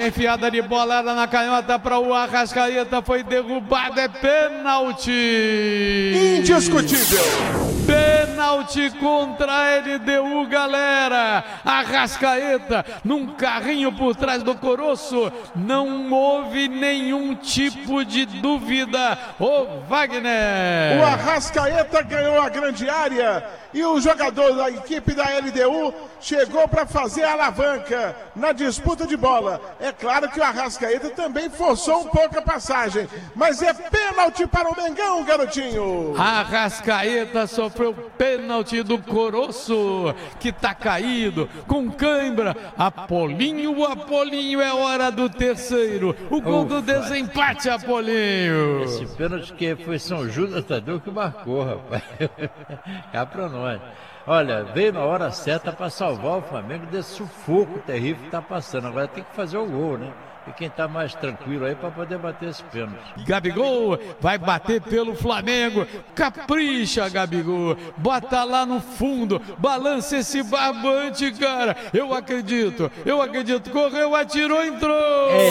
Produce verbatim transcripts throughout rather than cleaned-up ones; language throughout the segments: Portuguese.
enfiada de bola na canhota para o Arrascaeta, foi derrubado, é pênalti. Indiscutível. Pênalti contra a L D U, galera. Arrascaeta num carrinho por trás do Coroço. Não houve nenhum tipo de dúvida. Ô Wagner. O Arrascaeta ganhou a grande área e o jogador da equipe da L D U chegou para fazer a alavanca na disputa de bola. É claro que o Arrascaeta também forçou um pouco a passagem, mas é pênalti para o Mengão, garotinho. Arrascaeta sofreu pênalti do Coroço, que tá caído, com cãibra. Apolinho, Apolinho, é hora do terceiro. O gol Ufa. do desempate, Apolinho. Esse pênalti que foi São Judas Tadeu que marcou, rapaz. Cá pra nós. Olha, veio na hora certa para salvar o Flamengo desse sufoco terrível que tá passando. Agora tem que fazer o gol, né? E quem tá mais tranquilo aí para poder bater esse pênalti. Gabigol vai bater pelo Flamengo. Capricha, Gabigol. Bota lá no fundo. Balança esse barbante, cara. Eu acredito. Eu acredito. Correu, atirou, entrou. É.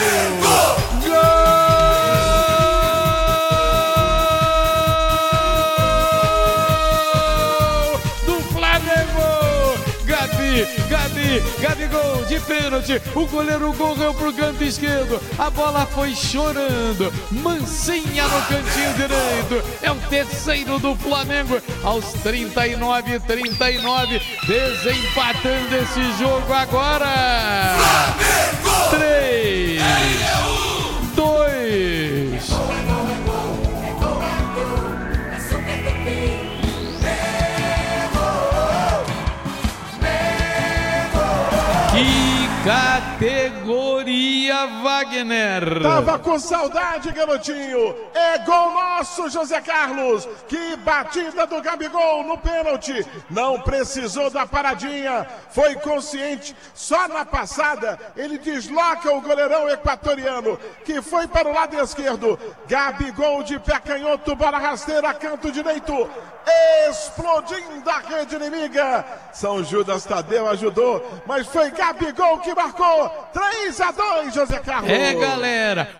Gol! Gabi, Gabigol de pênalti, o goleiro correu pro canto esquerdo, a bola foi chorando, mansinha no cantinho direito, é o terceiro do Flamengo, aos trinta e nove, trinta e nove, desempatando esse jogo agora. Flamengo! três, dois. Que categoria, Wagner! Tava com saudade, garotinho. É gol nosso, José Carlos. Que batida do Gabigol no pênalti. Não precisou da paradinha. Foi consciente. Só na passada ele desloca o goleirão equatoriano, que foi para o lado esquerdo. Gabigol de pé canhoto, bola rasteira, canto direito. Explodindo a rede inimiga. São Judas Tadeu ajudou, mas foi Gabigol que marcou. três a dois, José Carlos. É, galera.